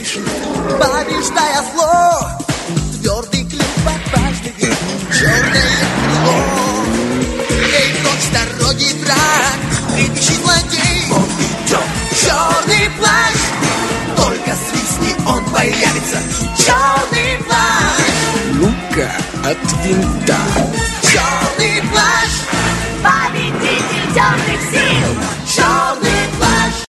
победишь. Побеждая зло, твердый клин под каждый век, черное крыло. Эй, прочь с дороги, враг, гребущий злодей. Он идет, Черный плащ, только свистни, он появится. Черный плащ, ну-ка, от винта. черный плащ, Победитель темных сил. черный плащ.